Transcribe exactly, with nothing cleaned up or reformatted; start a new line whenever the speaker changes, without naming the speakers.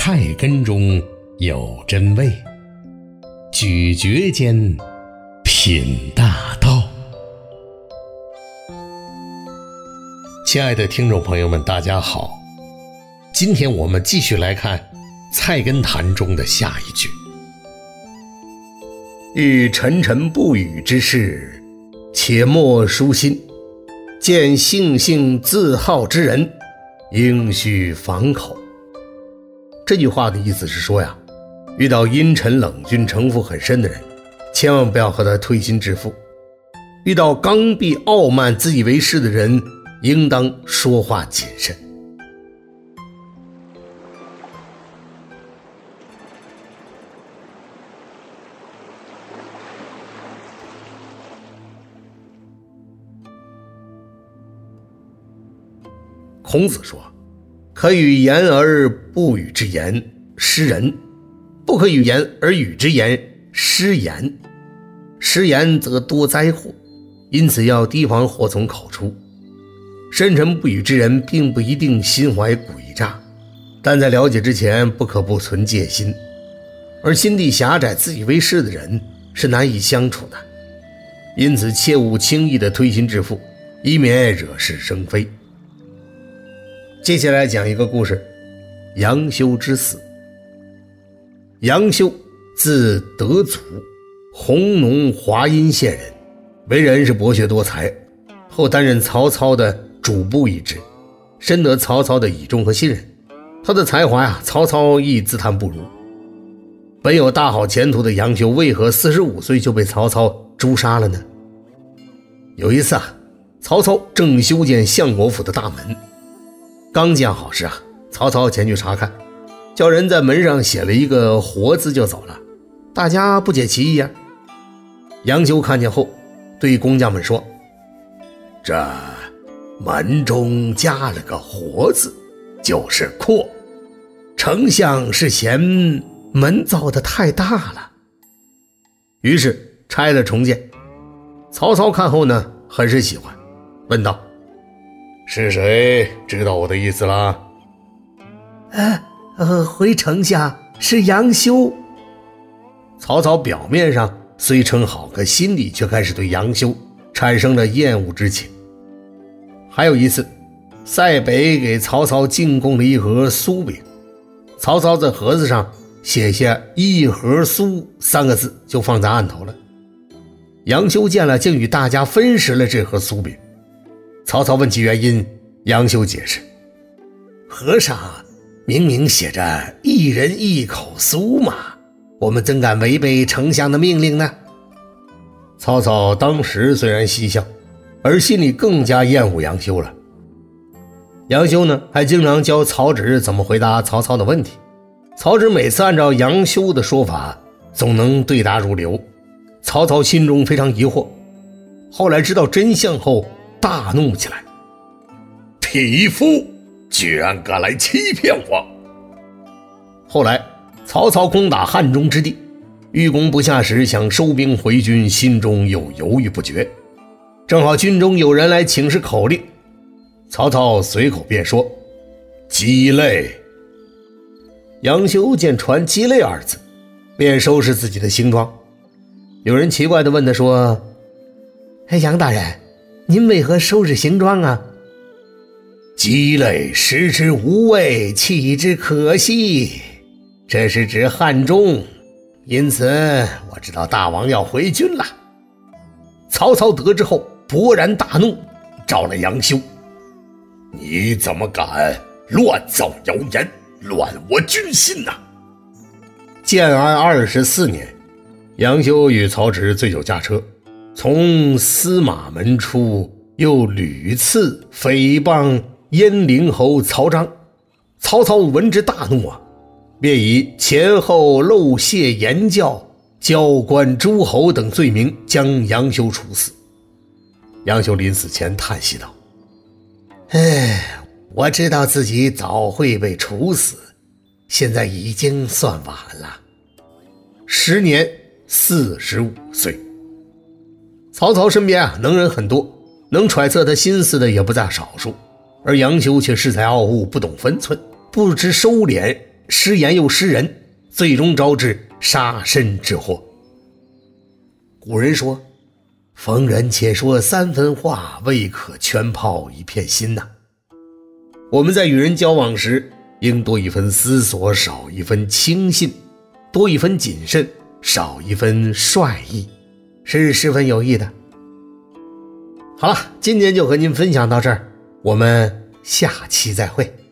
菜根中有真味，咀嚼间品大道。亲爱的听众朋友们，大家好，今天我们继续来看《菜根谭》中的下一句：遇沉沉不语之事，且莫舒心，见性性自好之人，应须防口。这句话的意思是说呀，遇到阴沉冷峻城府很深的人，千万不要和他推心置腹；遇到刚愎傲慢自以为是的人，应当说话谨慎。孔子说，可与言而不语之言，失人；不可与言而语之言，失言。失言则多灾祸，因此要提防祸从口出。深沉不语之人并不一定心怀诡诈，但在了解之前不可不存戒心，而心地狭窄自以为是的人是难以相处的，因此切勿轻易的推心置腹，以免惹是生非。接下来讲一个故事，杨修之死。杨修字德祖，弘农华阴县人，为人是博学多才，后担任曹操的主簿一职，深得曹操的倚重和信任。他的才华呀，曹操亦自叹不如。本有大好前途的杨修，为何四十五岁就被曹操诛杀了呢？有一次啊，曹操正修建相国府的大门，刚建好时啊，曹操前去查看，叫人在门上写了一个活字就走了，大家不解其意啊。杨修看见后，对工匠们说，这门中加了个活字，就是阔，丞相是嫌门造得太大了，于是拆了重建。曹操看后呢，很是喜欢，问道，是谁知道我的意思了？呃呃，回丞相，是杨修。曹操表面上虽称好，可心里却开始对杨修产生了厌恶之情。还有一次，塞北给曹操进贡了一盒酥饼，曹操在盒子上写下一盒酥三个字，就放在案头了。杨修见了，竟与大家分食了这盒酥饼。曹操问其原因，杨修解释，盒上明明写着一人一口酥嘛，我们怎敢违背丞相的命令呢？曹操当时虽然嬉笑，而心里更加厌恶杨修了。杨修呢，还经常教曹植怎么回答曹操的问题，曹植每次按照杨修的说法，总能对答如流。曹操心中非常疑惑，后来知道真相后，大怒起来，匹夫居然敢来欺骗我！后来曹操攻打汉中之地，欲攻不下时，想收兵回军，心中又犹豫不决。正好军中有人来请示口令，曹操随口便说，鸡肋。杨修见传鸡肋二字，便收拾自己的行装。有人奇怪地问他说，哎，杨大人，您为何收拾行装啊？鸡肋食之无味，弃之可惜，这是指汉中，因此我知道大王要回军了。曹操得知后勃然大怒，召了杨修，你怎么敢乱造谣言，乱我军心呢？建安二十四年，杨修与曹植醉酒驾车，从司马门出，又屡次诽谤燕陵侯曹彰。曹操闻之大怒啊，便以前后漏泄言教、交官诸侯等罪名将杨修处死。杨修临死前叹息道，哎，我知道自己早会被处死，现在已经算晚了。时年四十五岁。曹操身边啊，能人很多，能揣测他心思的也不在少数，而杨修却恃才傲物，不懂分寸，不知收敛， 失言又失人，最终招致杀身之祸。古人说，逢人且说三分话，未可全抛一片心呐、啊。我们在与人交往时，应多一分思索，少一分轻信，多一分谨慎，少一分率意，是十分有益的。好了，今天就和您分享到这儿，我们下期再会。